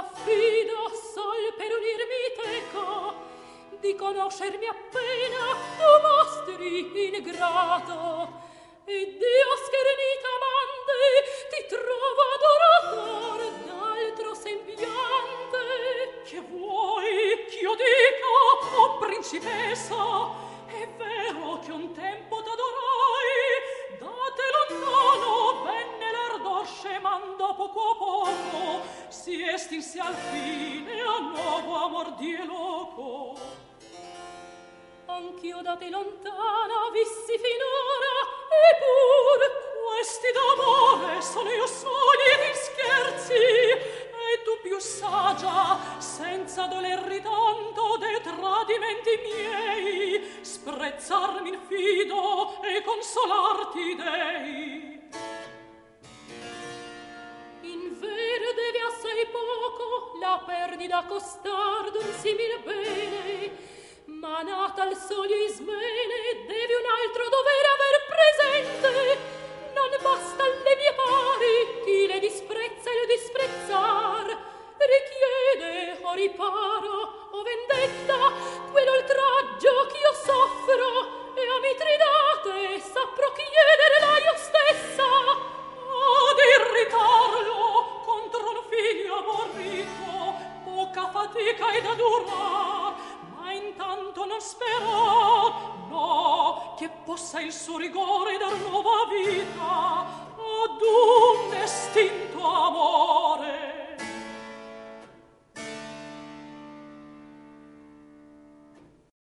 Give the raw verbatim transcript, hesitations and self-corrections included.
m'affido sol per unirmi teco, di conoscermi appena tu mostri ingrato, e Dio schernita amante ti trovo adorator d'altro sembiante. Che vuoi ch'io dica, o principessa? È vero che un tempo t'adorai, da te lontano venne l'ardor scemando poco a poco, si estinse al fine a nuovo amor di loco. Anch'io da te lontana vissi finora, eppur questi d'amore sono io sogni ed scherzi, e tu più saggia, senza dolerri tanto de tradimenti miei, sprezzarmi in fido e consolarti dei. In vero devi assai poco la perdita costar d'un simil bene, ma nata al solio Ismene devi un altro dovere aver presente. Non basta alle mie pari chi le disprezza e lo disprezzar, richiede o riparo o vendetta quell'oltraggio ch'io soffro, e a Mitridate saprò chiedere la io stessa. Ad irritarlo contro un figlio aborrito poca fatica è da durar, ma intanto non spero, no, che possa il suo rigore dar nuova vita ad un estinto amor.